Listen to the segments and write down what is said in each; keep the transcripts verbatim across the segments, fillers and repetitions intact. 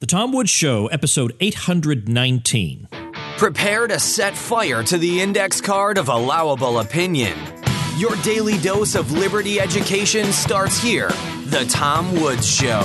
The Tom Woods Show, episode eight hundred nineteen. Prepare to set fire to the index card of allowable opinion. Your daily dose of liberty education starts here. The Tom Woods Show.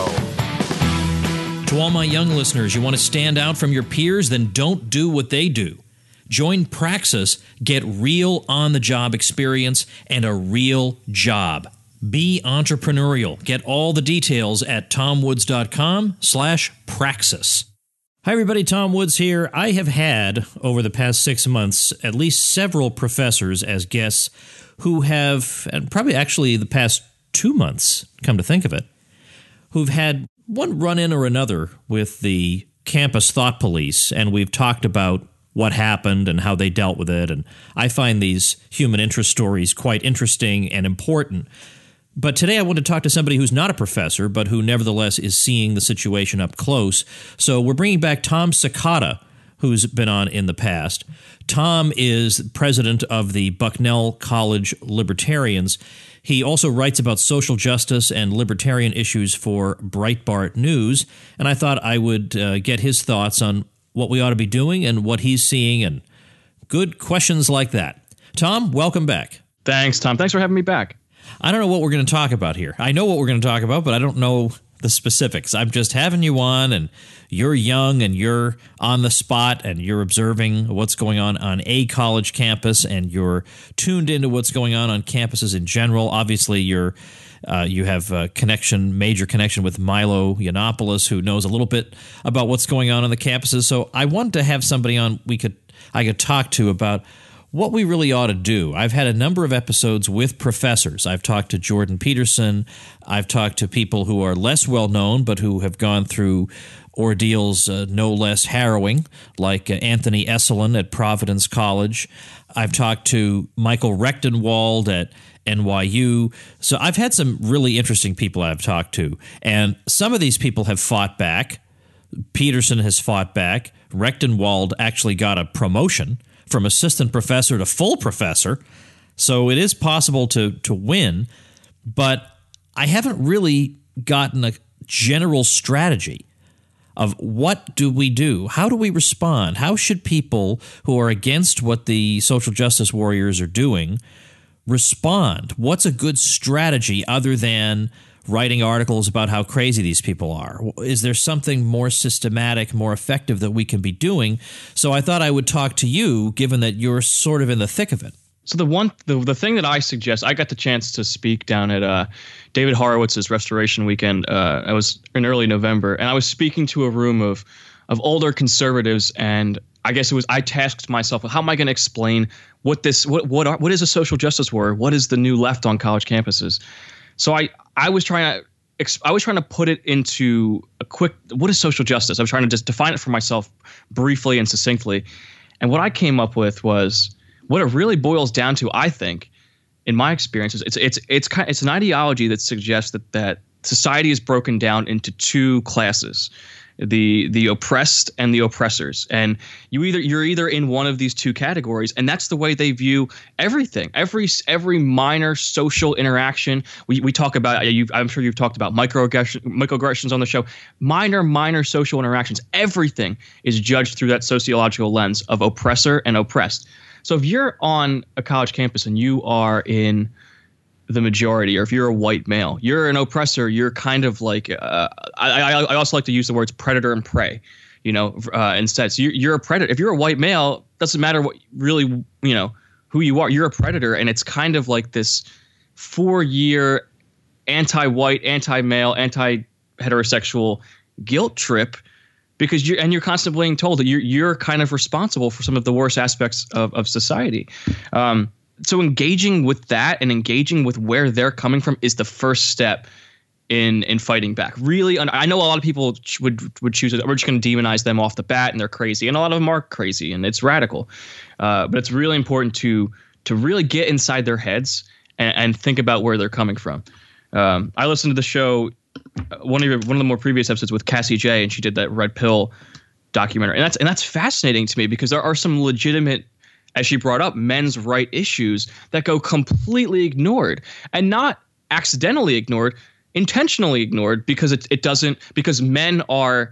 To all my young listeners, you want to stand out from your peers? Then don't do what they do. Join Praxis, get real on-the-job experience and a real job. Be entrepreneurial. Get all the details at tomwoods.com slash praxis. Hi, everybody. Tom Woods here. I have had, over the past six months, at least several professors as guests who have, and probably actually the past two months, come to think of it, who've had one run-in or another with the campus thought police, and we've talked about what happened and how they dealt with it, and I find these human interest stories quite interesting and important. But today I want to talk to somebody who's not a professor, but who nevertheless is seeing the situation up close. So we're bringing back Tom Cicada, who's been on in the past. Tom is president of the Bucknell College Libertarians. He also writes about social justice and libertarian issues for Breitbart News, and I thought I would uh, get his thoughts on what we ought to be doing and what he's seeing, and good questions like that. Tom, welcome back. Thanks, Tom. Thanks for having me back. I don't know what we're going to talk about here. I know what we're going to talk about, but I don't know the specifics. I'm just having you on, and you're young, and you're on the spot, and you're observing what's going on on a college campus, and you're tuned into what's going on on campuses in general. Obviously, you're uh, you have a connection, major connection with Milo Yiannopoulos, who knows a little bit about what's going on on the campuses. So I wanted to have somebody on we could I could talk to about what we really ought to do. I've had a number of episodes with professors. I've talked to Jordan Peterson. I've talked to people who are less well-known but who have gone through ordeals uh, no less harrowing, like uh, Anthony Esolen at Providence College. I've talked to Michael Rechtenwald at N Y U. So I've had some really interesting people I've talked to. And some of these people have fought back. Peterson has fought back. Rechtenwald actually got a promotion from assistant professor to full professor. So it is possible to to win, but I haven't really gotten a general strategy of what do we do? How do we respond? How should people who are against what the social justice warriors are doing respond? What's a good strategy other than writing articles about how crazy these people are? Is there something more systematic, more effective that we can be doing? So I thought I would talk to you, given that you're sort of in the thick of it. So the one, the, the thing that I suggest, I got the chance to speak down at uh, David Horowitz's Restoration Weekend. Uh, I was in early November, and I was speaking to a room of of older conservatives, and I guess it was I tasked myself with how am I going to explain what this what what are, what is a social justice warrior? What is the new left on college campuses? So I, I was trying to I was trying to put it into a quick what is social justice? I was trying to just define it for myself briefly and succinctly. And what I came up with was what it really boils down to, I think, in my experiences, it's it's it's kind it's an ideology that suggests that that society is broken down into two classes. The the oppressed and the oppressors, and you either you're either in one of these two categories, and that's the way they view everything. Every every minor social interaction we we talk about. You've, I'm sure you've talked about microaggression, microaggressions on the show. Minor minor social interactions. Everything is judged through that sociological lens of oppressor and oppressed. So if you're on a college campus and you are in the majority, or if you're a white male, you're an oppressor. You're kind of like uh, I, I, I also like to use the words predator and prey, you know, uh, instead. So you're, you're a predator. If you're a white male, doesn't matter what really, you know, who you are. You're a predator, and it's kind of like this four-year anti-white, anti-male, anti-heterosexual guilt trip, because you're and you're constantly being told that you're you're kind of responsible for some of the worst aspects of of society. Um, So engaging with that and engaging with where they're coming from is the first step in in fighting back. Really, I know a lot of people would would choose it. We're just going to demonize them off the bat, and they're crazy, and a lot of them are crazy, and it's radical. Uh, but it's really important to to really get inside their heads and, and think about where they're coming from. Um, I listened to the show, one of your, one of the more previous episodes with Cassie J, and she did that Red Pill documentary, and that's and that's fascinating to me because there are some legitimate, as she brought up, men's right issues that go completely ignored, and not accidentally ignored, intentionally ignored, because it it doesn't because men are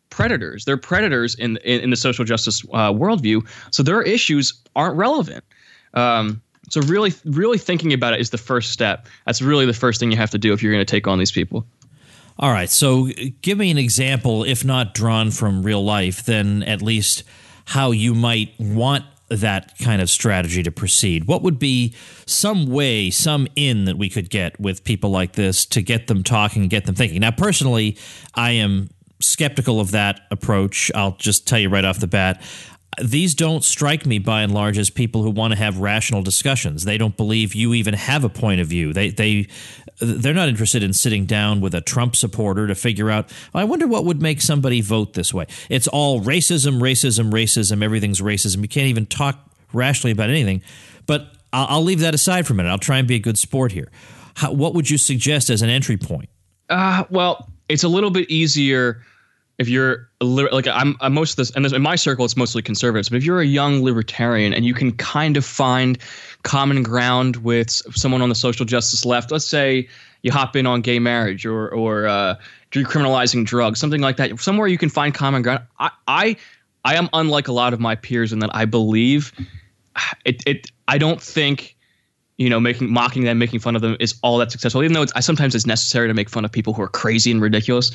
predators. They're predators in in, in the social justice uh, worldview. So their issues aren't relevant. Um, so really, really thinking about it is the first step. That's really the first thing you have to do if you're going to take on these people. All right. So give me an example, if not drawn from real life, then at least how you might want that kind of strategy to proceed. What would be some way, some in that we could get with people like this to get them talking, get them thinking? Now, personally, I am skeptical of that approach. I'll just tell you right off the bat. These don't strike me by and large as people who want to have rational discussions. They don't believe you even have a point of view. They they they're not interested in sitting down with a Trump supporter to figure out, I wonder what would make somebody vote this way. It's all racism, racism, racism. Everything's racism. You can't even talk rationally about anything. But I'll, I'll leave that aside for a minute. I'll try and be a good sport here. How, what would you suggest as an entry point? Uh, well, it's a little bit easier if you're a li- like I'm, I'm most of this, and this, in my circle, it's mostly conservatives. But if you're a young libertarian and you can kind of find common ground with someone on the social justice left, let's say you hop in on gay marriage or or uh, decriminalizing drugs, something like that, somewhere you can find common ground. I I, I am unlike a lot of my peers in that I believe it. It I don't think, you know, making mocking them, making fun of them is all that successful. Even though it's, I sometimes it's necessary to make fun of people who are crazy and ridiculous.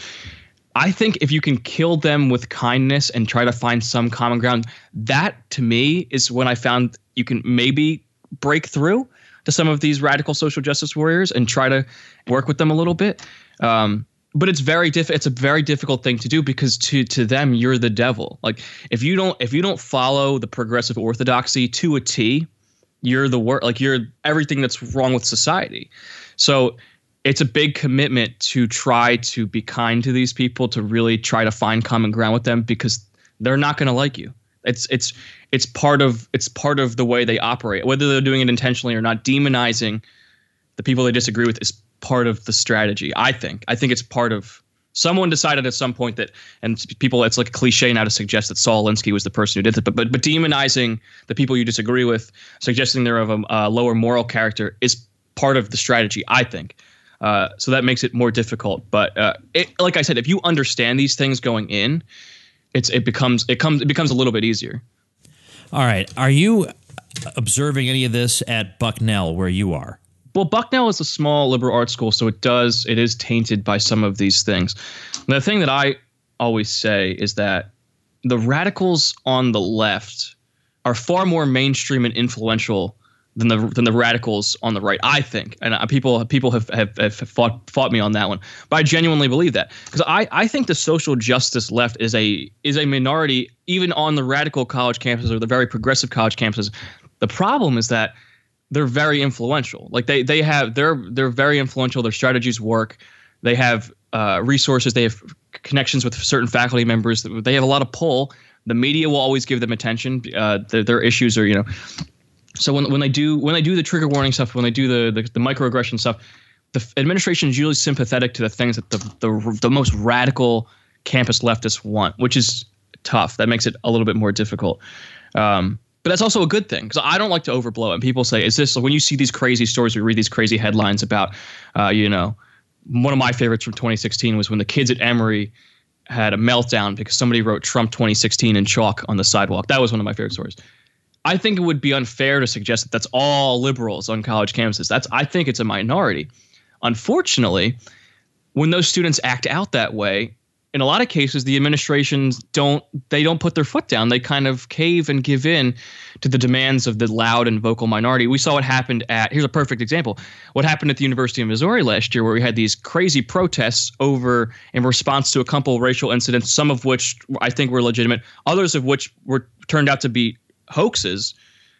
I think if you can kill them with kindness and try to find some common ground, that to me is when I found you can maybe break through to some of these radical social justice warriors and try to work with them a little bit. Um, but it's very diff- It's a very difficult thing to do because to to them you're the devil. Like if you don't if you don't follow the progressive orthodoxy to a T, you're the wor- like you're everything that's wrong with society. So it's a big commitment to try to be kind to these people, to really try to find common ground with them because they're not going to like you. It's it's it's part of it's part of the way they operate, whether they're doing it intentionally or not. Demonizing the people they disagree with is part of the strategy. I think. I think it's part of. Someone decided at some point that, and people, it's like a cliche now to suggest that Saul Alinsky was the person who did it, but but but demonizing the people you disagree with, suggesting they're of a uh, lower moral character, is part of the strategy. I think. Uh, so that makes it more difficult. But uh, it, like I said, if you understand these things going in, it's it becomes it comes it becomes a little bit easier. All right. Are you observing any of this at Bucknell where you are? Well, Bucknell is a small liberal arts school, so it does it is tainted by some of these things. And the thing that I always say is that the radicals on the left are far more mainstream and influential than the than the radicals on the right, I think. And uh, people people have, have, have fought fought me on that one. But I genuinely believe that. Because I, I think the social justice left is a is a minority even on the radical college campuses or the very progressive college campuses. The problem is that they're very influential. Like they they have they're they're very influential. Their strategies work. They have uh, resources. They have connections with certain faculty members. They have a lot of pull. The media will always give them attention. Uh, their, their issues are, you know. So when when they do when they do the trigger warning stuff, when they do the the, the microaggression stuff, the administration is usually sympathetic to the things that the, the the most radical campus leftists want, which is tough. That makes it a little bit more difficult. Um, but that's also a good thing because I don't like to overblow it. And people say, "Is this when you see these crazy stories, we read these crazy headlines about, uh, you know, one of my favorites from twenty sixteen was when the kids at Emory had a meltdown because somebody wrote Trump twenty sixteen in chalk on the sidewalk. That was one of my favorite stories. I think it would be unfair to suggest that that's all liberals on college campuses. That's I think it's a minority. Unfortunately, when those students act out that way, in a lot of cases, the administrations don't they don't put their foot down. They kind of cave and give in to the demands of the loud and vocal minority. We saw what happened at here's a perfect example. What happened at the University of Missouri last year, where we had these crazy protests over in response to a couple of racial incidents, some of which I think were legitimate, others of which were turned out to be hoaxes.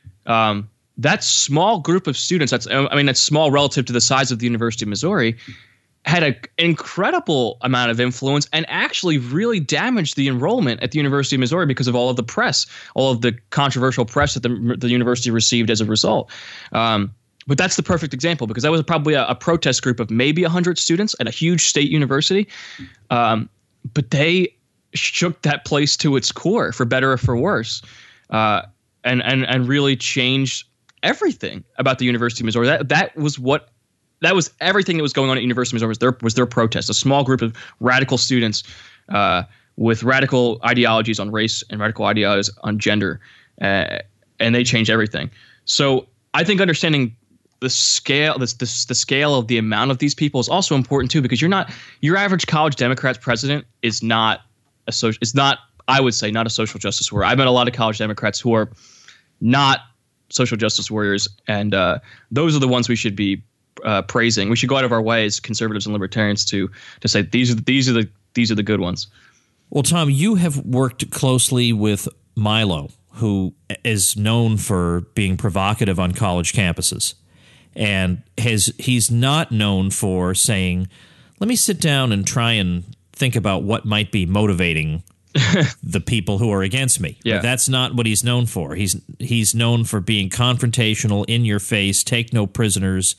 Um, that small group of students, that's I mean, that's small relative to the size of the University of Missouri, had an incredible amount of influence and actually really damaged the enrollment at the University of Missouri because of all of the press, all of the controversial press that the, the university received as a result. Um, but that's the perfect example because that was probably a, a protest group of maybe one hundred students at a huge state university. Um, but they shook that place to its core, for better or for worse. Uh, and, and, and really changed everything about the University of Missouri. That that was what that was everything that was going on at University of Missouri was their was their protest. A small group of radical students uh, with radical ideologies on race and radical ideologies on gender, uh, and they change everything. So I think understanding the scale, this, this, the scale of the amount of these people is also important too, because you're not your average college Democrats president is not a social. It's not, I would say, not a social justice warrior. I've met a lot of college Democrats who are not social justice warriors, and uh, those are the ones we should be uh, praising. We should go out of our way as conservatives and libertarians to to say these are these are the these are the good ones. Well, Tom, you have worked closely with Milo, who is known for being provocative on college campuses. And has he's not known for saying, let me sit down and try and think about what might be motivating the people who are against me. Yeah. That's not what he's known for. He's he's known for being confrontational, in your face, take no prisoners.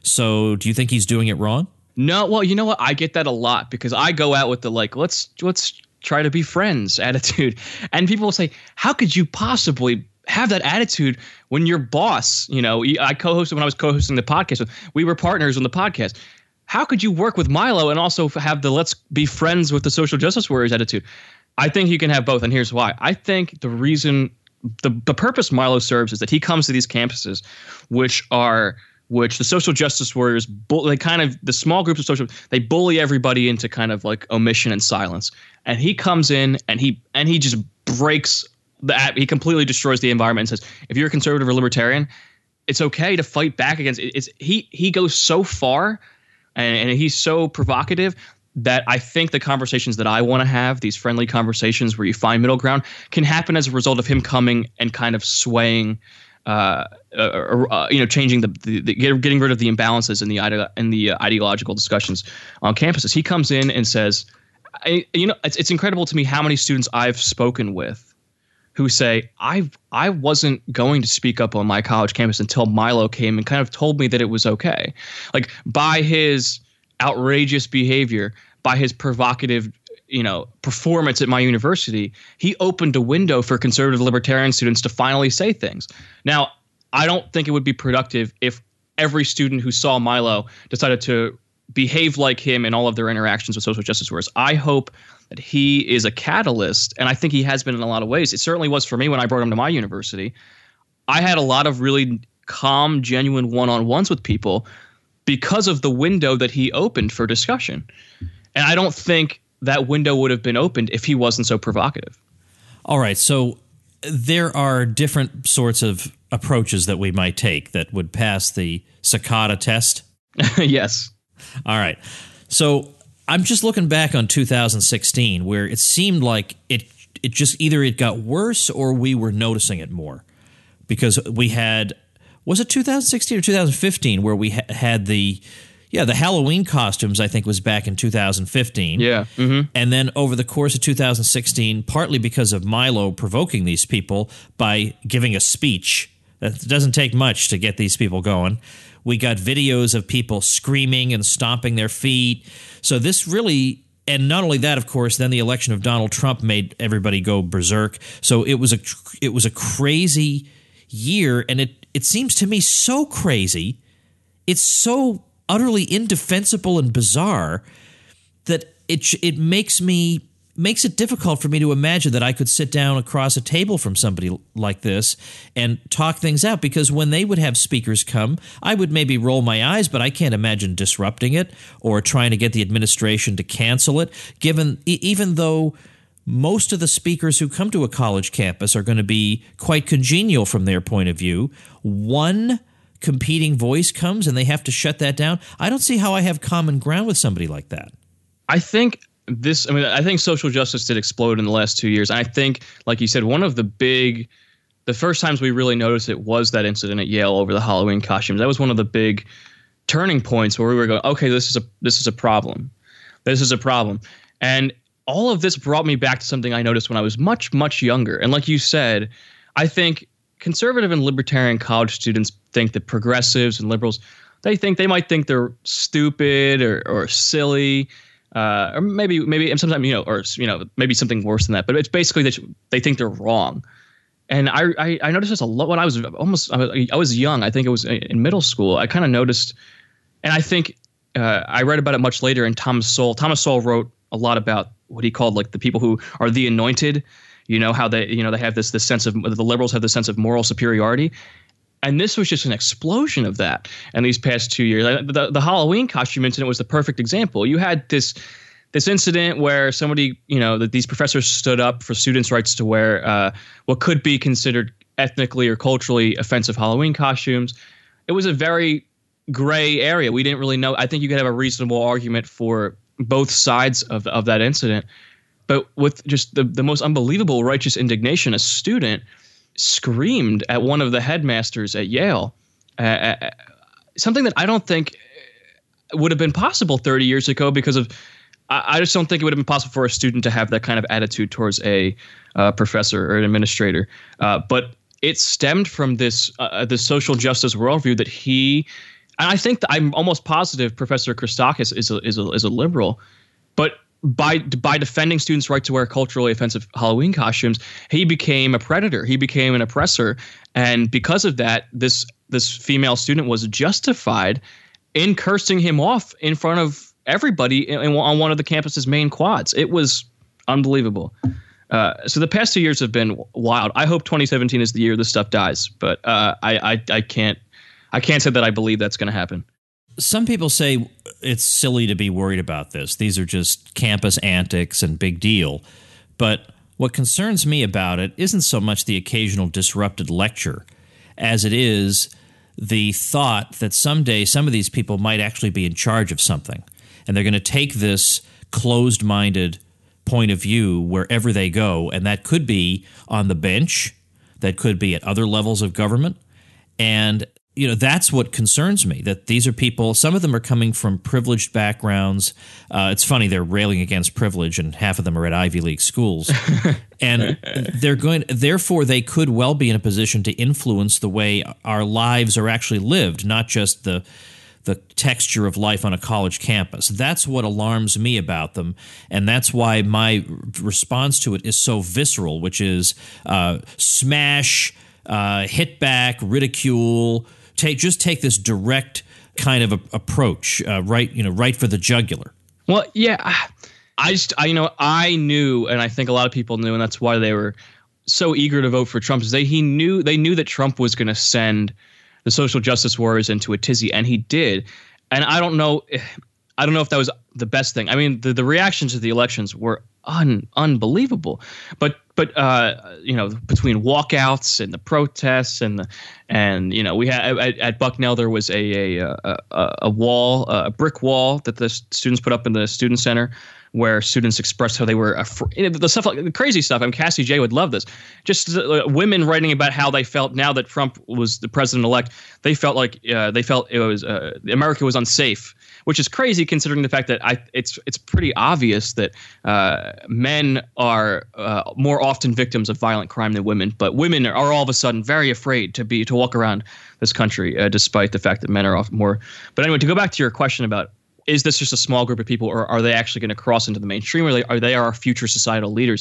So do you think he's doing it wrong? No, well, you know what? I get that a lot because I go out with the like, let's let's try to be friends attitude. And people will say, how could you possibly have that attitude when your boss, you know, I co-hosted when I was co-hosting the podcast. We were partners on the podcast. How could you work with Milo and also have the let's be friends with the social justice warriors attitude? I think you can have both. And here's why. I think the reason the, the purpose Milo serves is that he comes to these campuses, which are which the social justice warriors, they kind of the small groups of social, they bully everybody into kind of like omission and silence. And he comes in and he and he just breaks the he completely destroys the environment and says, if you're a conservative or libertarian, it's okay to fight back against it. It's he he goes so far and, and he's so provocative that I think the conversations that I want to have, these friendly conversations where you find middle ground, can happen as a result of him coming and kind of swaying, uh, uh, uh you know, changing the, the, the getting rid of the imbalances in the ide- in the uh, ideological discussions on campuses. He comes in and says, I, you know, it's it's incredible to me how many students I've spoken with who say, I I wasn't going to speak up on my college campus until Milo came and kind of told me that it was okay. Like by his outrageous behavior, by his provocative, you know, performance at my university, he opened a window for conservative libertarian students to finally say things. Now, I don't think it would be productive if every student who saw Milo decided to behave like him in all of their interactions with social justice warriors. I hope that he is a catalyst, and I think he has been in a lot of ways. It certainly was for me when I brought him to my university. I had a lot of really calm, genuine one-on-ones with people because of the window that he opened for discussion. And I don't think that window would have been opened if he wasn't so provocative. All right, so there are different sorts of approaches that we might take that would pass the Cicada test. Yes. All right. So I'm just looking back on two thousand sixteen where it seemed like it it just either it got worse or we were noticing it more because we had was it two thousand sixteen or two thousand fifteen where we ha- had the yeah the Halloween costumes I think was back in two thousand fifteen. Yeah. Mm-hmm. And then over the course of two thousand sixteen, partly because of Milo provoking these people by giving a speech, that doesn't take much to get these people going. We got videos of people screaming and stomping their feet. So this really, and not only that, of course, then the election of Donald Trump made everybody go berserk. So it was a it was a crazy year, and it it seems to me so crazy. It's so utterly indefensible and bizarre that it it makes me makes it difficult for me to imagine that I could sit down across a table from somebody like this and talk things out, because when they would have speakers come, I would maybe roll my eyes, but I can't imagine disrupting it or trying to get the administration to cancel it, given even though most of the speakers who come to a college campus are going to be quite congenial from their point of view. One competing voice comes and they have to shut that down. I don't see how I have common ground with somebody like that. I think This, I mean, I think social justice did explode in the last two years. And I think, like you said, one of the big, the first times we really noticed it was that incident at Yale over the Halloween costumes. That was one of the big turning points where we were going, okay, this is a this is a problem. This is a problem. And all of this brought me back to something I noticed when I was much, much younger. And like you said, I think conservative and libertarian college students think that progressives and liberals, they think they might think they're stupid or, or silly. Uh, or maybe, maybe, and sometimes, you know, or, you know, maybe something worse than that. But it's basically that they think they're wrong. And I, I, I noticed this a lot when I was almost, I was, I was young. I think it was in middle school. I kind of noticed, and I think uh, I read about it much later in Thomas Sowell. Thomas Sowell wrote a lot about what he called like the people who are the anointed. You know how they you know they have this this sense of the liberals have this sense of moral superiority. And this was just an explosion of that in these past two years. The, the Halloween costume incident was the perfect example. You had this this incident where somebody, you know, that these professors stood up for students' rights to wear uh, what could be considered ethnically or culturally offensive Halloween costumes. It was a very gray area. We didn't really know. I think you could have a reasonable argument for both sides of, of that incident. But with just the, the most unbelievable righteous indignation, a student screamed at one of the headmasters at Yale, uh, something that I don't think would have been possible thirty years ago because of I, I just don't think it would have been possible for a student to have that kind of attitude towards a uh, professor or an administrator. Uh, but it stemmed from this uh, this social justice worldview that he and I think that I'm almost positive Professor Christakis is a, is a, is a liberal, but By by defending students' right to wear culturally offensive Halloween costumes, he became a predator. He became an oppressor, and because of that, this this female student was justified in cursing him off in front of everybody in, in, on one of the campus's main quads. It was unbelievable. Uh, so the past two years have been wild. I hope twenty seventeen is the year this stuff dies, but uh, I, I I can't I can't say that I believe that's going to happen. Some people say it's silly to be worried about this. These are just campus antics and big deal. But what concerns me about it isn't so much the occasional disrupted lecture as it is the thought that someday some of these people might actually be in charge of something. And they're going to take this closed-minded point of view wherever they go. And that could be on the bench. That could be at other levels of government. And you know, that's what concerns me, that these are people, some of them are coming from privileged backgrounds. Uh, it's funny, they're railing against privilege, and half of them are at Ivy League schools. And they're going, therefore, they could well be in a position to influence the way our lives are actually lived, not just the the texture of life on a college campus. That's what alarms me about them, and that's why my response to it is so visceral, which is uh, smash, uh, hit back, ridicule. Take just take this direct kind of a, approach, uh, right? You know, right for the jugular. Well, yeah, I just, I, you know, I knew, and I think a lot of people knew, and that's why they were so eager to vote for Trump. Is they he knew they knew that Trump was going to send the social justice warriors into a tizzy, and he did. And I don't know, I don't know if that was the best thing. I mean, the, the reactions to the elections were un, unbelievable, but. But uh, you know, between walkouts and the protests and the and you know, we had at, at Bucknell there was a a a, a wall, a brick wall that the students put up in the student center, where students expressed how they were afraid. The stuff like the crazy stuff. I mean, Cassie J would love this. Just uh, women writing about how they felt now that Trump was the president-elect. They felt like uh, they felt it was uh, America was unsafe, which is crazy considering the fact that I it's it's pretty obvious that uh, men are uh, more often victims of violent crime than women, but women are all of a sudden very afraid to be to walk around this country, uh, despite the fact that men are often more. But anyway, to go back to your question about, is this just a small group of people, or are they actually going to cross into the mainstream? Or are they, are they our future societal leaders?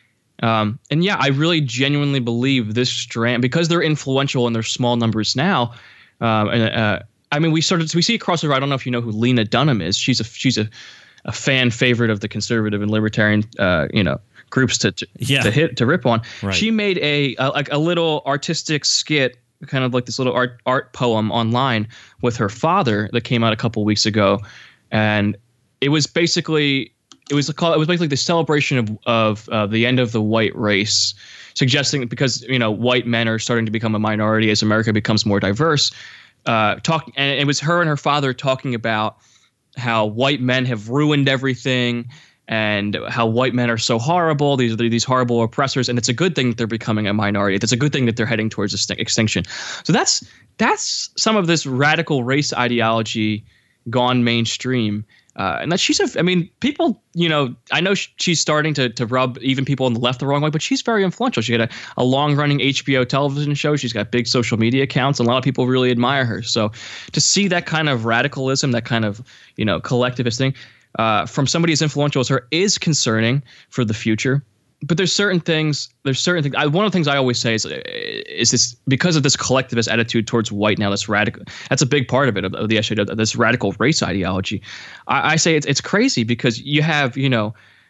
Um, and yeah, I really genuinely believe this strand, because they're influential in their small numbers now. Um, and uh, I mean, we started we see across the road. I don't know if you know who Lena Dunham is. She's a she's a, a fan favorite of the conservative and libertarian, uh, you know, groups to to, yeah. to hit to rip on. Right. She made a, a like a little artistic skit, kind of like this little art art poem online with her father that came out a couple weeks ago. And it was basically it was called it was basically the celebration of of uh, the end of the white race, suggesting because you know white men are starting to become a minority as America becomes more diverse. Uh, talking and it was her and her father talking about how white men have ruined everything and how white men are so horrible. These are these horrible oppressors, and it's a good thing that they're becoming a minority. It's a good thing that they're heading towards extinction. So that's that's some of this radical race ideology gone mainstream, uh, and that she's a. I mean, people. You know, I know she's starting to to rub even people on the left the wrong way, but she's very influential. She had a, a long running H B O television show. She's got big social media accounts, and a lot of people really admire her. So to see that kind of radicalism, that kind of you know collectivist thing uh, from somebody as influential as her is concerning for the future. But there's certain things. There's certain things. I, one of the things I always say is, is this because of this collectivist attitude towards white now. That's radical. That's a big part of it of, of the issue of this radical race ideology. I, I say it's it's crazy because you have you know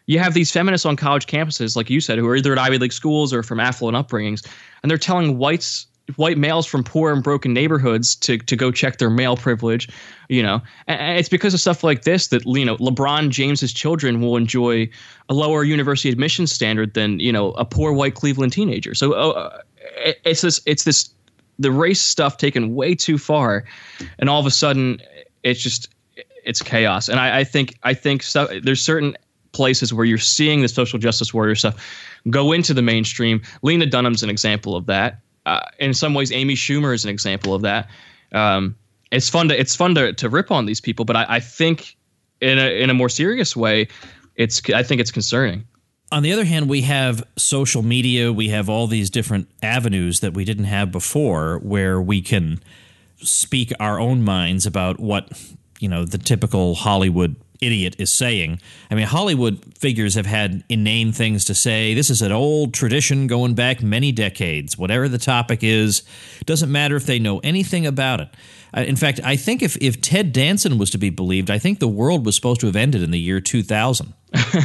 you have these feminists on college campuses, like you said, who are either at Ivy League schools or from affluent upbringings, and they're telling whites, white males from poor and broken neighborhoods to to go check their male privilege, you know. And it's because of stuff like this that, you know, LeBron James's children will enjoy a lower university admissions standard than, you know, a poor white Cleveland teenager. So uh, it's this, it's this, the race stuff taken way too far, and all of a sudden it's just, it's chaos. And I, I think, I think so, there's certain places where you're seeing the social justice warrior stuff go into the mainstream. Lena Dunham's an example of that. Uh, in some ways, Amy Schumer is an example of that. Um, it's fun to it's fun to, to rip on these people, but I, I think in a in a more serious way, it's I think it's concerning. On the other hand, we have social media. We have all these different avenues that we didn't have before, where we can speak our own minds about what, you know, the typical Hollywood idiot is saying. I mean, Hollywood figures have had inane things to say. This is an old tradition going back many decades. Whatever the topic is, it doesn't matter if they know anything about it. Uh, in fact, I think if, if Ted Danson was to be believed, I think the world was supposed to have ended in the year two thousand.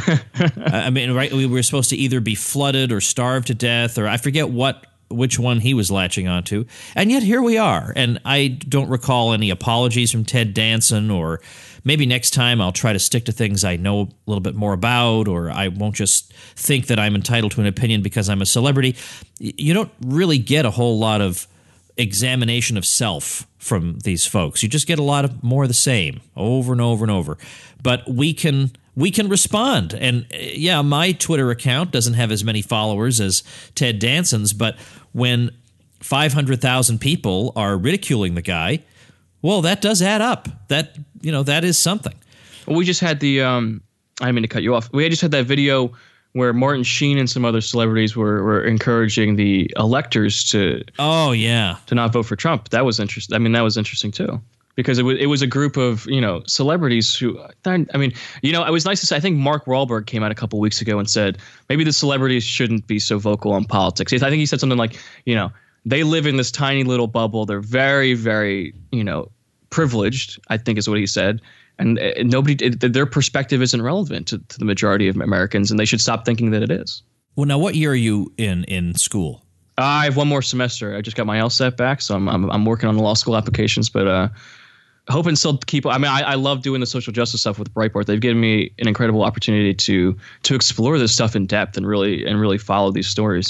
I mean, right? We were supposed to either be flooded or starved to death, or I forget what which one he was latching onto. And yet here we are. And I don't recall any apologies from Ted Danson, or maybe next time I'll try to stick to things I know a little bit more about, or I won't just think that I'm entitled to an opinion because I'm a celebrity. You don't really get a whole lot of examination of self from these folks. You just get a lot of more of the same over and over and over. But we can we can respond. And yeah, my Twitter account doesn't have as many followers as Ted Danson's, but when five hundred thousand people are ridiculing the guy, well, that does add up. That, you know, that is something. Well, we just had the um, – I didn't mean to cut you off. We just had that video where Martin Sheen and some other celebrities were, were encouraging the electors to – Oh, yeah. to not vote for Trump. That was interesting. I mean, that was interesting too, because it was, it was a group of, you know, celebrities who – I mean, you know, it was nice to say – I think Mark Wahlberg came out a couple weeks ago and said maybe the celebrities shouldn't be so vocal on politics. I think he said something like, you know, they live in this tiny little bubble. They're very, very, you know, privileged, I think is what he said. And uh, nobody, it, their perspective isn't relevant to, to the majority of Americans, and they should stop thinking that it is. Well, now, what year are you in in school? Uh, I have one more semester. I just got my LSAT back, so I'm I'm, I'm working on the law school applications, but uh, hoping still to keep. I mean, I, I love doing the social justice stuff with Breitbart. They've given me an incredible opportunity to to explore this stuff in depth and really and really follow these stories.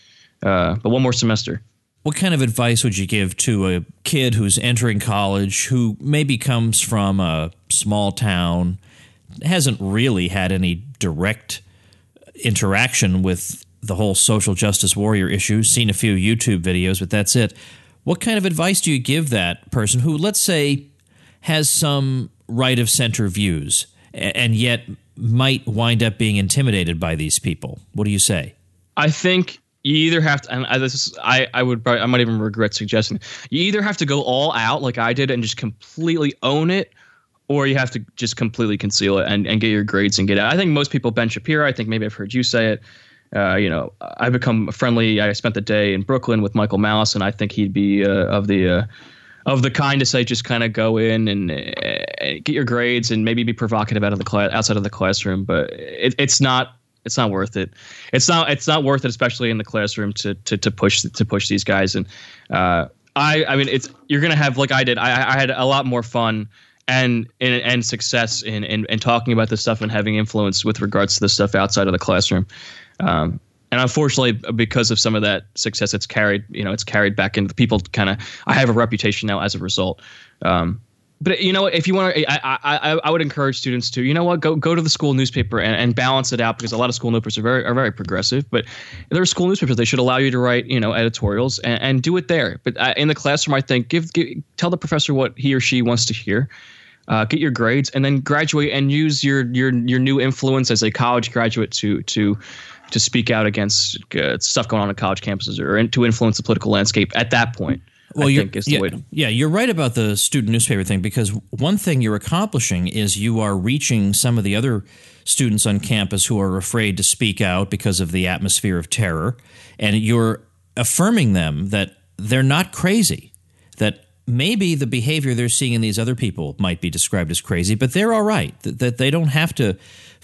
Uh, but one more semester. What kind of advice would you give to a kid who's entering college, who maybe comes from a small town, hasn't really had any direct interaction with the whole social justice warrior issue, seen a few YouTube videos, but that's it. What kind of advice do you give that person who, let's say, has some right-of-center views and yet might wind up being intimidated by these people? What do you say? I think you either have to, and I, this is, I, I would probably, I might even regret suggesting, you either have to go all out like I did and just completely own it, or you have to just completely conceal it and, and get your grades and get out. I think most people, Ben Shapiro, I think maybe I've heard you say it. Uh, you know, I've become friendly. I spent the day in Brooklyn with Michael Malice, and I think he'd be uh, of the uh, of the kind to say just kind of go in and uh, get your grades and maybe be provocative out of the class, outside of the classroom. But it, it's not. It's not worth it. It's not. It's not worth it, especially in the classroom, to to to push to push these guys. And uh, I, I mean, it's you're gonna have, like I did. I, I had a lot more fun and and, and success in, in in talking about this stuff and having influence with regards to this stuff outside of the classroom. Um, and unfortunately, because of some of that success, it's carried. You know, it's carried back into people. Kind of. I have a reputation now as a result. Um, But, you know, if you want to, I, I I would encourage students to, you know what, go go to the school newspaper and, and balance it out, because a lot of school newspapers are very are very progressive. But if there are school newspapers, they should allow you to write, you know, editorials and, and do it there. But uh, in the classroom, I think give, give tell the professor what he or she wants to hear. Uh, get your grades and then graduate and use your your your new influence as a college graduate to to to speak out against uh, stuff going on on college campuses, or in, to influence the political landscape at that point. Well, I think is the yeah, way to. Yeah, you're right about the student newspaper thing, because one thing you're accomplishing is you are reaching some of the other students on campus who are afraid to speak out because of the atmosphere of terror, and you're affirming them that they're not crazy, that maybe the behavior they're seeing in these other people might be described as crazy, but they're all right, that, that they don't have to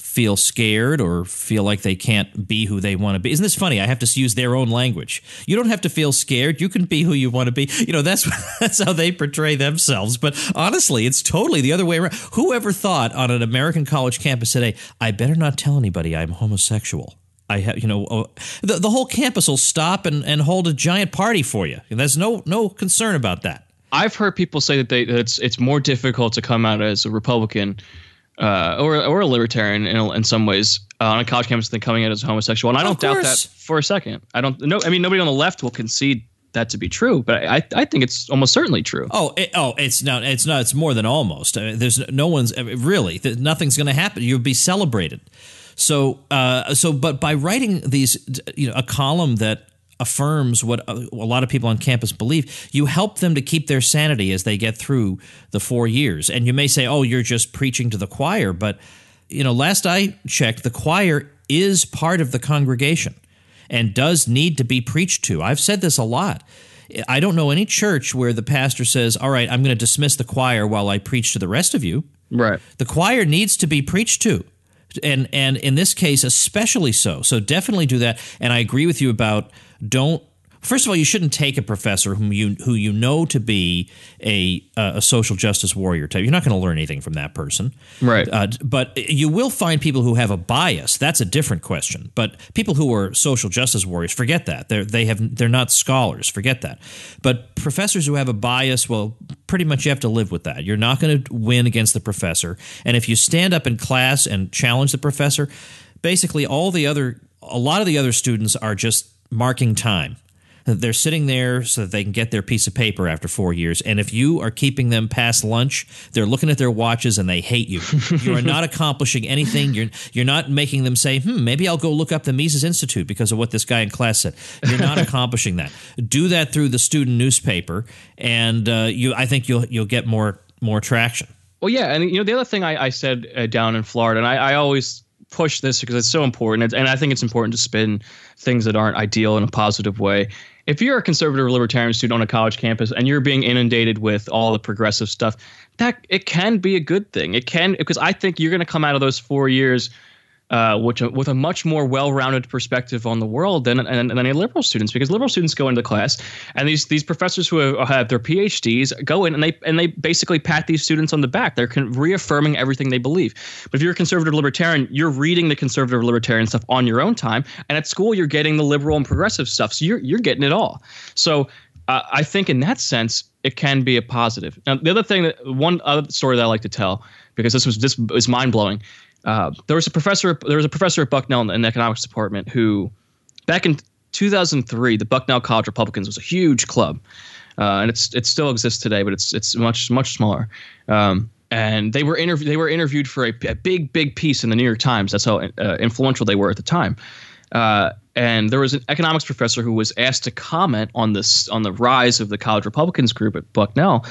feel scared or feel like they can't be who they want to be. Isn't this funny? I have to use their own language. You don't have to feel scared. You can be who you want to be. You know, that's that's how they portray themselves. But honestly, it's totally the other way around. Whoever thought on an American college campus today, I better not tell anybody I'm homosexual. I have, you know, uh, the, the whole campus will stop and, and hold a giant party for you. And there's no no concern about that. I've heard people say that they that it's it's more difficult to come out as a Republican uh, or or a libertarian in, in some ways uh, on a college campus than coming out as a homosexual. And I don't doubt that for a second. I don't know. I mean, nobody on the left will concede that to be true, but I I think it's almost certainly true. Oh, it, oh, it's not. It's not. It's more than almost. I mean, there's no one's I mean, really. Nothing's going to happen. You'll be celebrated. So, uh, so, but by writing these, you know, a column that affirms what a, a lot of people on campus believe, you help them to keep their sanity as they get through the four years. And you may say, "Oh, you're just preaching to the choir," but you know, last I checked, the choir is part of the congregation and does need to be preached to. I've said this a lot. I don't know any church where the pastor says, "All right, I'm going to dismiss the choir while I preach to the rest of you." Right. The choir needs to be preached to. And and in this case, especially so. So definitely do that. And I agree with you about don't. First of all, you shouldn't take a professor whom you who you know to be a a social justice warrior type. You're not going to learn anything from that person, right? Uh, but you will find people who have a bias. That's a different question. But people who are social justice warriors, forget that. They're they have they're not scholars. Forget that. But professors who have a bias, well, pretty much you have to live with that. You're not going to win against the professor. And if you stand up in class and challenge the professor, basically all the other a lot of the other students are just marking time. They're sitting there so that they can get their piece of paper after four years. And if you are keeping them past lunch, they're looking at their watches and they hate you. You are not accomplishing anything. You're you're not making them say, hmm, maybe I'll go look up the Mises Institute because of what this guy in class said. You're not accomplishing that. Do that through the student newspaper, and uh, you I think you'll you'll get more more traction. Well, yeah, and you know the other thing I, I said uh, down in Florida, and I, I always push this because it's so important, and I think it's important to spin things that aren't ideal in a positive way. If you're a conservative or libertarian student on a college campus and you're being inundated with all the progressive stuff, that it can be a good thing. It can, because I think you're going to come out of those four years uh, which, with a much more well-rounded perspective on the world than, than, than any liberal students, because liberal students go into class and these these professors who have, have their P H Ds go in and they and they basically pat these students on the back. They're con- reaffirming everything they believe. But if you're a conservative libertarian, you're reading the conservative libertarian stuff on your own time, and at school you're getting the liberal and progressive stuff. So you're you're getting it all. So uh, I think in that sense it can be a positive. Now the other thing, that one other story that I like to tell, because this was this is mind blowing. Uh, there was a professor. There was a professor at Bucknell in the economics department who, back in two thousand three, the Bucknell College Republicans was a huge club, uh, and it's it still exists today, but it's it's much much smaller. Um, and they were interviewed. They were interviewed for a, a big big piece in the New York Times. That's how uh, influential they were at the time. Uh, and there was an economics professor who was asked to comment on this on the rise of the College Republicans group at Bucknell,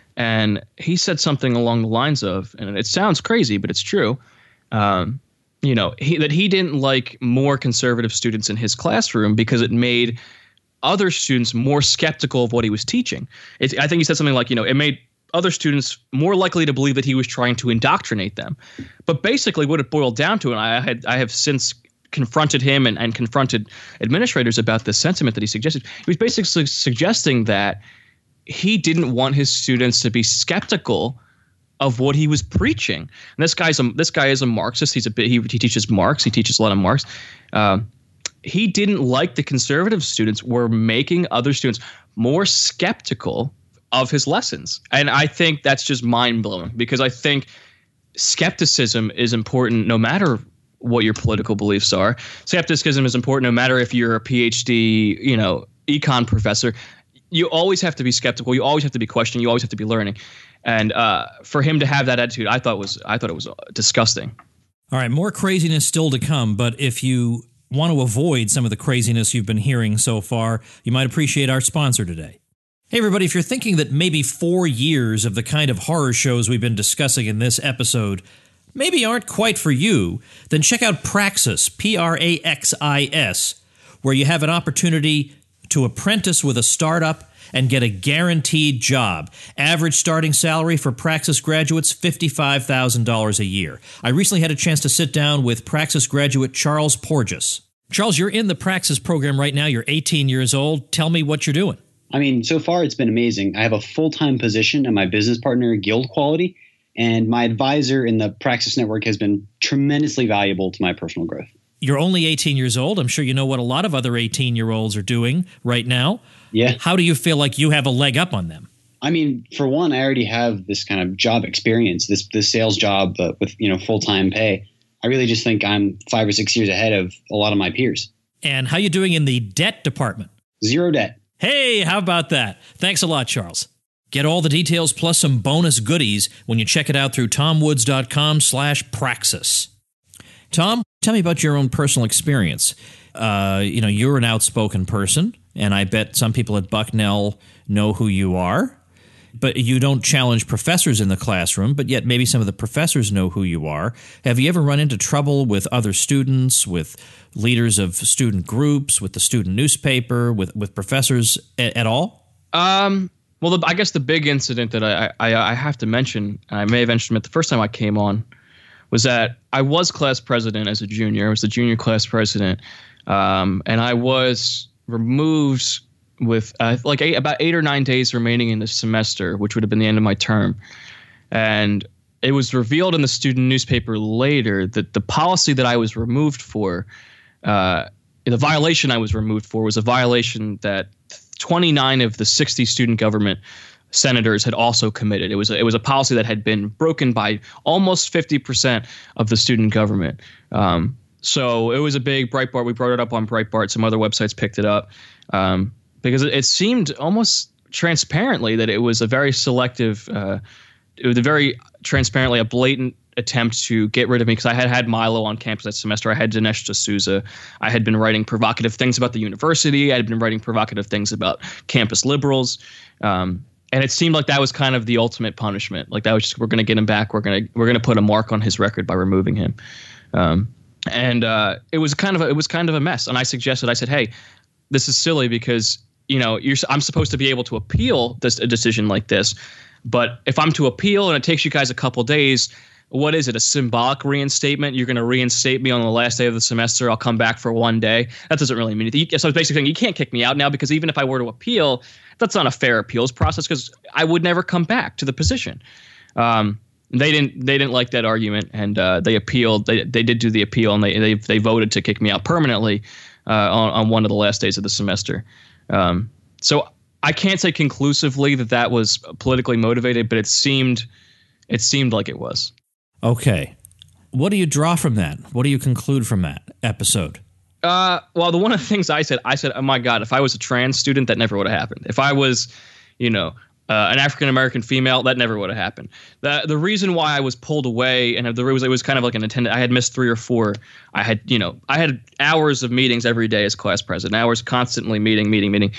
and he said something along the lines of, and it sounds crazy, but it's true. Um, you know, he, that he didn't like more conservative students in his classroom because it made other students more skeptical of what he was teaching. It, I think he said something like, you know, it made other students more likely to believe that he was trying to indoctrinate them. But basically what it boiled down to, and I had I have since confronted him and, and confronted administrators about the sentiment that he suggested, he was basically suggesting that he didn't want his students to be skeptical of what he was preaching. And this guy's a this guy is a Marxist. He's a bit he, he teaches Marx. He teaches a lot of Marx. Uh, he didn't like the conservative students were making other students more skeptical of his lessons. And I think that's just mind blowing, because I think skepticism is important no matter what your political beliefs are. Skepticism is important no matter if you're a P H D, you know, econ professor. You always have to be skeptical. You always have to be questioning. You always have to be learning. And uh, for him to have that attitude, I thought was I thought it was disgusting. All right, more craziness still to come. But if you want to avoid some of the craziness you've been hearing so far, you might appreciate our sponsor today. Hey, everybody, if you're thinking that maybe four years of the kind of horror shows we've been discussing in this episode maybe aren't quite for you, then check out Praxis, P R A X I S, where you have an opportunity to apprentice with a startup and get a guaranteed job. Average starting salary for Praxis graduates, fifty-five thousand dollars a year. I recently had a chance to sit down with Praxis graduate Charles Porges. Charles, you're in the Praxis program right now. You're eighteen years old. Tell me what you're doing. I mean, so far it's been amazing. I have a full-time position at my business partner, Guild Quality, and my advisor in the Praxis Network has been tremendously valuable to my personal growth. You're only eighteen years old. I'm sure you know what a lot of other eighteen-year-olds are doing right now. Yeah. How do you feel like you have a leg up on them? I mean, for one, I already have this kind of job experience, this this sales job uh, with, you know, full-time pay. I really just think I'm five or six years ahead of a lot of my peers. And how you doing in the debt department? Zero debt. Hey, how about that? Thanks a lot, Charles. Get all the details plus some bonus goodies when you check it out through tomwoods.com slash praxis. Tom, tell me about your own personal experience. Uh, you know, you're an outspoken person, and I bet some people at Bucknell know who you are. But you don't challenge professors in the classroom, but yet maybe some of the professors know who you are. Have you ever run into trouble with other students, with leaders of student groups, with the student newspaper, with, with professors a- at all? Um, well, the, I guess the big incident that I, I, I have to mention, and I may have mentioned it the first time I came on, was that I was class president as a junior. I was the junior class president, um, and I was removed with uh, like eight, about eight or nine days remaining in the semester, which would have been the end of my term. And it was revealed in the student newspaper later that the policy that I was removed for, uh, the violation I was removed for was a violation that twenty-nine of the sixty student government senators had also committed. It was a, it was a policy that had been broken by almost fifty percent of the student government. Um, so it was a big Breitbart. We brought it up on Breitbart. Some other websites picked it up. Um, Because it, it seemed almost transparently that it was a very selective, uh, it was a very transparently a blatant attempt to get rid of me because I had had Milo on campus that semester. I had Dinesh D'Souza. I had been writing provocative things about the university. I had been writing provocative things about campus liberals. Um, and it seemed like that was kind of the ultimate punishment. Like that was just, we're going to get him back. We're going to, we're going to put a mark on his record by removing him. Um, and uh, it was kind of, a, it was kind of a mess. And I suggested, I said, hey, this is silly because you know, you're, I'm supposed to be able to appeal this a decision like this, but if I'm to appeal and it takes you guys a couple days, what is it? A symbolic reinstatement? You're going to reinstate me on the last day of the semester. I'll come back for one day. That doesn't really mean anything. So I was basically saying you can't kick me out now because even if I were to appeal, that's not a fair appeals process because I would never come back to the position. Um, they didn't. They didn't like that argument, and uh, they appealed. They they did do the appeal, and they they they voted to kick me out permanently uh, on on one of the last days of the semester. Um, so I can't say conclusively that that was politically motivated, but it seemed, it seemed like it was. Okay. What do you draw from that? What do you conclude from that episode? Uh, well, the one of the things I said, I said, oh my God, if I was a trans student, that never would have happened. If I was, you know, uh, an African-American female, that never would have happened. The the reason why I was pulled away and the was it was kind of like an attendant. I had missed three or four. I had, you know, I had hours of meetings every day as class president, hours constantly meeting, meeting, meeting.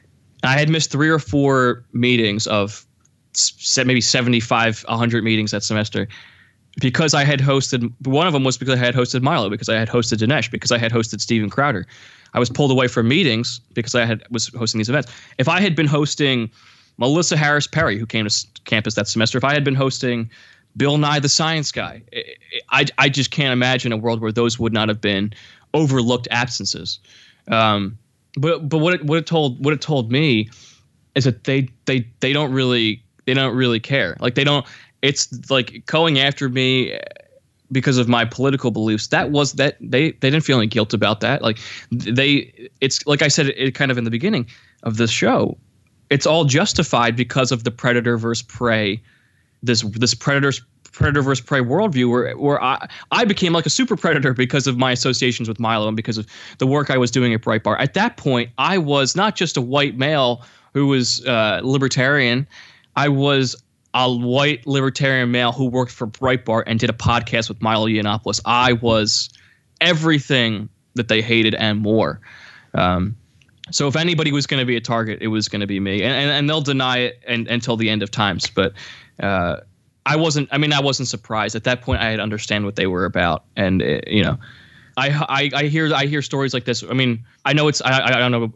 I had missed three or four meetings of maybe seventy-five, one hundred meetings that semester because I had hosted. One of them was because I had hosted Milo, because I had hosted Dinesh, because I had hosted Steven Crowder. I was pulled away from meetings because I had was hosting these events. If I had been hosting Melissa Harris Perry, who came to campus that semester, if I had been hosting Bill Nye the Science Guy, I, I just can't imagine a world where those would not have been overlooked absences. Um, but but what it what it told what it told me is that they they they don't really they don't really care. Like they don't. It's like going after me because of my political beliefs. That was that they they didn't feel any guilt about that. Like they it's like I said it, it kind of in the beginning of this show. It's all justified because of the predator versus prey, this this predator's predator versus prey worldview, where where I I became like a super predator because of my associations with Milo and because of the work I was doing at Breitbart. At that point, I was not just a white male who was uh, libertarian. I was a white libertarian male who worked for Breitbart and did a podcast with Milo Yiannopoulos. I was everything that they hated and more. Um, So if anybody was going to be a target, it was going to be me, and and, and they'll deny it and, until the end of times. But uh, I wasn't. I mean, I wasn't surprised at that point. I had understand what they were about, and uh, you know, I, I I hear I hear stories like this. I mean, I know it's I I don't know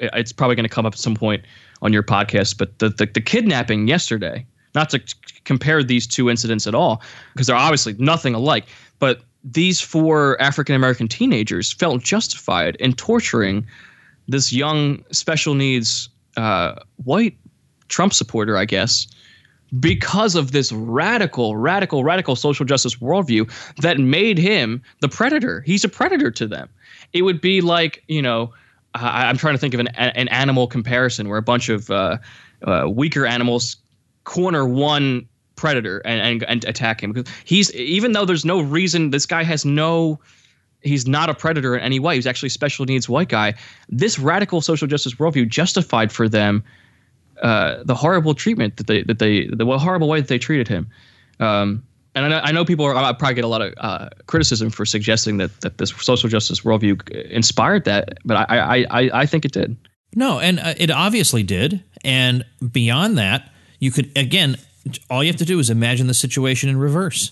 it's probably going to come up at some point on your podcast. But the, the the kidnapping yesterday, not to c- compare these two incidents at all, because they're obviously nothing alike, but these four African American teenagers felt justified in torturing this young special needs uh, white Trump supporter, I guess, because of this radical, radical, radical social justice worldview that made him the predator. He's a predator to them. It would be like, you know, I, I'm trying to think of an, an animal comparison where a bunch of uh, uh, weaker animals corner one predator and, and, and attack him. Because he's, even though there's no reason, this guy has no, he's not a predator in any way. He's actually a special needs white guy. This radical social justice worldview justified for them Uh, the horrible treatment that they that they the horrible way that they treated him, um, and I know, I know people are I probably get a lot of uh, criticism for suggesting that that this social justice worldview inspired that, but I I I, I think it did. No, and uh, it obviously did, and beyond that, you could again, all you have to do is imagine the situation in reverse.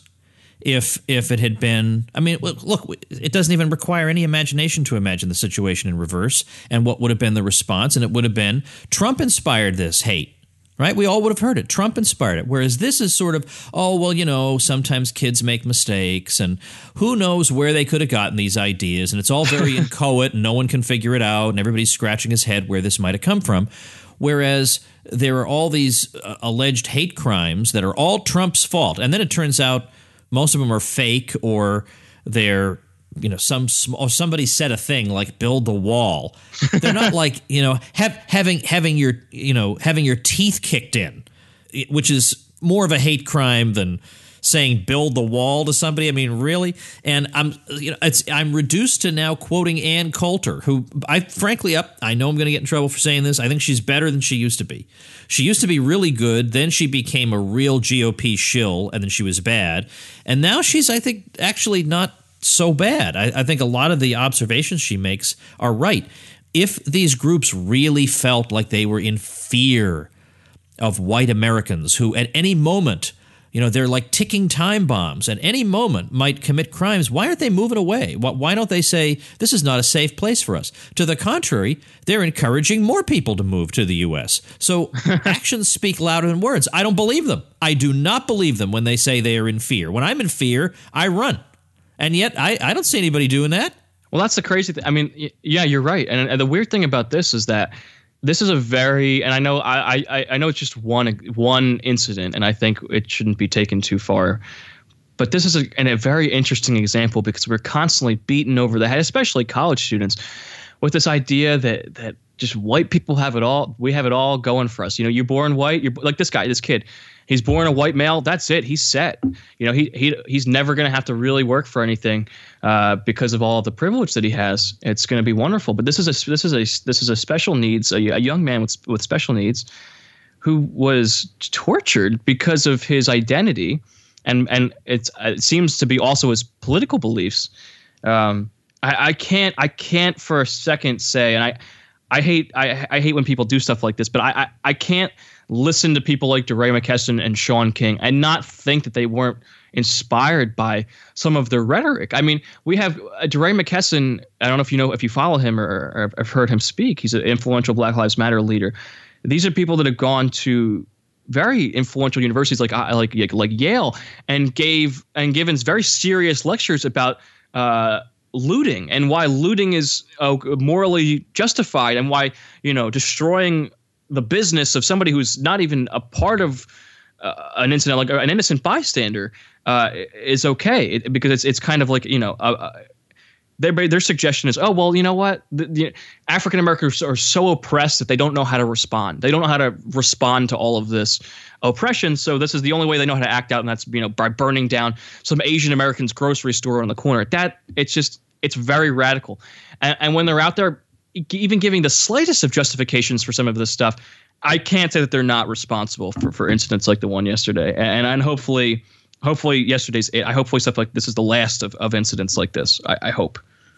If if it had been, I mean, look, it doesn't even require any imagination to imagine the situation in reverse and what would have been the response. And it would have been Trump inspired this hate, right? We all would have heard it. Trump inspired it. Whereas this is sort of, oh, well, you know, sometimes kids make mistakes and who knows where they could have gotten these ideas. And it's all very inchoate and no one can figure it out. And everybody's scratching his head where this might have come from. Whereas there are all these uh, alleged hate crimes that are all Trump's fault. And then it turns out most of them are fake, or they're, you know, some or somebody said a thing like build the wall. They're not like, you know, have, having having your, you know, having your teeth kicked in, which is more of a hate crime than saying build the wall to somebody. I mean, really? And I'm, you know, it's I'm reduced to now quoting Ann Coulter, who I frankly up. I know I'm going to get in trouble for saying this. I think she's better than she used to be. She used to be really good. Then she became a real G O P shill, and then she was bad. And now she's, I think, actually not so bad. I, I think a lot of the observations she makes are right. If these groups really felt like they were in fear of white Americans who at any moment, you know, they're like ticking time bombs, at any moment might commit crimes, why aren't they moving away? Why don't they say, this is not a safe place for us? To the contrary, they're encouraging more people to move to the U S. So actions speak louder than words. I don't believe them. I do not believe them when they say they are in fear. When I'm in fear, I run. And yet I, I don't see anybody doing that. Well, that's the crazy thing. I mean, yeah, you're right. And, and the weird thing about this is that this is a very, and I know I, I I know it's just one one incident, and I think it shouldn't be taken too far. But this is a, and a very interesting example because we're constantly beaten over the head, especially college students, with this idea that that just white people have it all. We have it all going for us. You know, you're born white. You're like this guy, this kid. He's born a white male. That's it. He's set. You know, he he he's never going to have to really work for anything uh, because of all of the privilege that he has. It's going to be wonderful. But this is a this is a this is a special needs a, a young man with with special needs who was tortured because of his identity, and and it's it seems to be also his political beliefs. Um, I, I can't I can't for a second say, and I I hate I I hate when people do stuff like this, but I I, I can't listen to people like DeRay McKesson and Shaun King and not think that they weren't inspired by some of their rhetoric. I mean, we have uh, DeRay McKesson. I don't know if you know, if you follow him or, or have heard him speak. He's an influential Black Lives Matter leader. These are people that have gone to very influential universities like like like Yale and gave and given very serious lectures about uh, looting and why looting is uh, morally justified and why, you know, destroying the business of somebody who's not even a part of uh, an incident, like an innocent bystander, uh, is okay it, because it's it's kind of like, you know, uh, their their suggestion is, oh well, you know what, the, the African Americans are so oppressed that they don't know how to respond. They don't know how to respond to all of this oppression. So this is the only way they know how to act out, and that's, you know, by burning down some Asian American's grocery store on the corner. That it's just it's very radical, and, and when they're out there, even giving the slightest of justifications for some of this stuff, I can't say that they're not responsible for, for incidents like the one yesterday. And, and hopefully, hopefully yesterday's, I hopefully stuff like this is the last of, of incidents like this. I, I hope.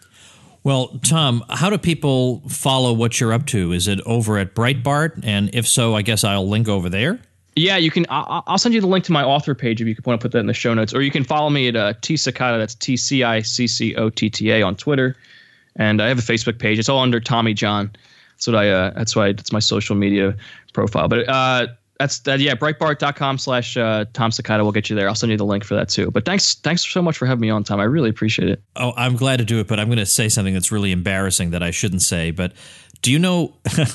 Well, Tom, how do people follow what you're up to? Is it over at Breitbart? And if so, I guess I'll link over there. Yeah, you can. I'll, I'll send you the link to my author page if you want to put that in the show notes, or you can follow me at uh, T Ciccotta. That's T C I C C O T T A on Twitter. And I have a Facebook page. It's all under Tommy John. That's what I. Uh, that's why. That's my social media profile. But uh, that's that. Yeah, Breitbart dot com slash Tom Cicada will get you there. I'll send you the link for that too. But thanks, thanks so much for having me on, Tom. I really appreciate it. Oh, I'm glad to do it. But I'm going to say something that's really embarrassing that I shouldn't say. But do you know?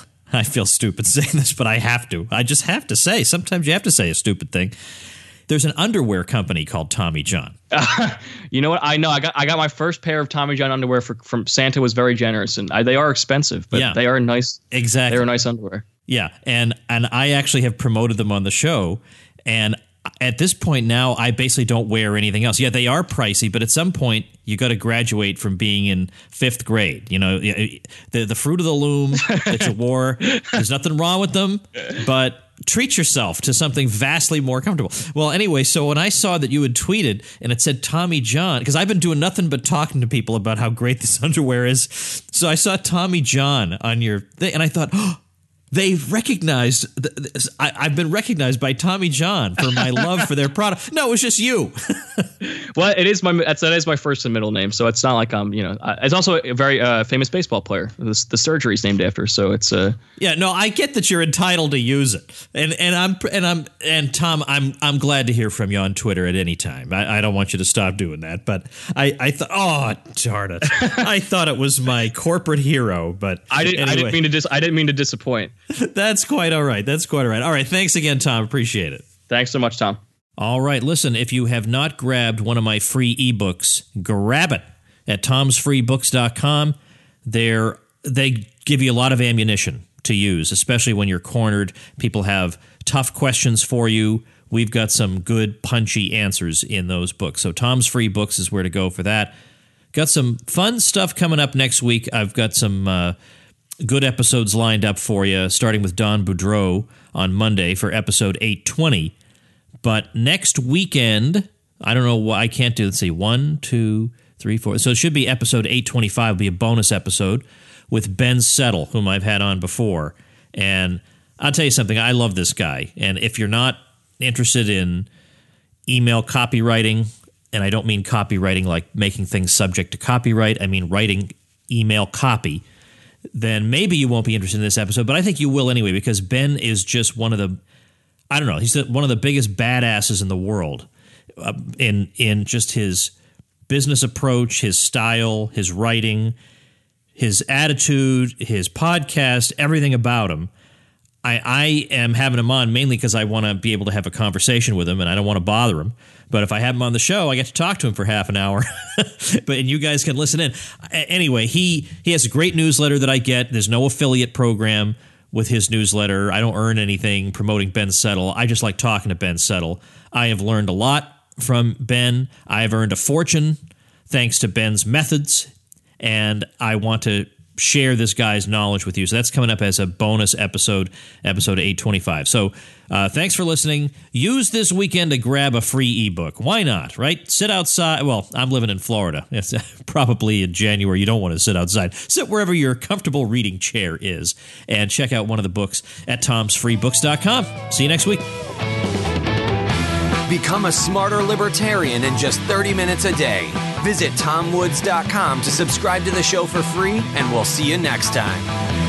I feel stupid saying this, but I have to. I just have to say. Sometimes you have to say a stupid thing. There's an underwear company called Tommy John. Uh, you know what? I know. I got I got my first pair of Tommy John underwear for, from Santa was very generous, and I, they are expensive, but yeah, they are nice. Exactly, they are nice underwear. Yeah, and and I actually have promoted them on the show, and at this point now, I basically don't wear anything else. Yeah, they are pricey, but at some point you got to graduate from being in fifth grade. You know, the the Fruit of the Loom that you wore. There's nothing wrong with them, but treat yourself to something vastly more comfortable. Well, anyway, so when I saw that you had tweeted and it said Tommy John, because I've been doing nothing but talking to people about how great this underwear is, so I saw Tommy John on your thing, and I thought, oh, they've recognized, th- I, I've been recognized by Tommy John for my love for their product. No, it was just you. Well, it is my that's, that is my first and middle name, so it's not like I'm, you know, I, it's also a very uh, famous baseball player. The, the surgery is named after, so it's uh yeah. No, I get that you're entitled to use it, and and I'm and I'm and Tom, I'm I'm glad to hear from you on Twitter at any time. I, I don't want you to stop doing that, but I I thought, oh darn it, I thought it was my corporate hero, but I didn't anyway. I didn't mean to dis- I didn't mean to disappoint. That's quite all right. That's quite all right. All right. Thanks again, Tom. Appreciate it. Thanks so much, Tom. All right. Listen, if you have not grabbed one of my free ebooks, grab it at toms free books dot com. They're, they give you a lot of ammunition to use, especially when you're cornered. People have tough questions for you. We've got some good, punchy answers in those books. So Tom's Free Books is where to go for that. Got some fun stuff coming up next week. I've got some uh, good episodes lined up for you, starting with Don Boudreau on Monday for episode eight twenty. But next weekend, I don't know why I can't do, let's see, one, two, three, four. So it should be episode eight twenty-five, will be a bonus episode with Ben Settle, whom I've had on before. And I'll tell you something, I love this guy. And if you're not interested in email copywriting, and I don't mean copywriting like making things subject to copyright, I mean writing email copy, then maybe you won't be interested in this episode, but I think you will anyway, because Ben is just one of the, I don't know, he's the, one of the biggest badasses in the world uh, in in just his business approach, his style, his writing, his attitude, his podcast, everything about him. I, I am having him on mainly because I want to be able to have a conversation with him, and I don't want to bother him. But if I have him on the show, I get to talk to him for half an hour. But and you guys can listen in. Anyway, he he has a great newsletter that I get. There's no affiliate program with his newsletter. I don't earn anything promoting Ben Settle. I just like talking to Ben Settle. I have learned a lot from Ben. I have earned a fortune thanks to Ben's methods, and I want to share this guy's knowledge with you. So that's coming up as a bonus episode, episode eight twenty-five. So uh, thanks for listening. Use this weekend to grab a free ebook. Why not, right? Sit outside. Well, I'm living in Florida. It's probably in January. You don't want to sit outside. Sit wherever your comfortable reading chair is and check out one of the books at toms free books dot com. See you next week. Become a smarter libertarian in just thirty minutes a day. Visit tom woods dot com to subscribe to the show for free, and we'll see you next time.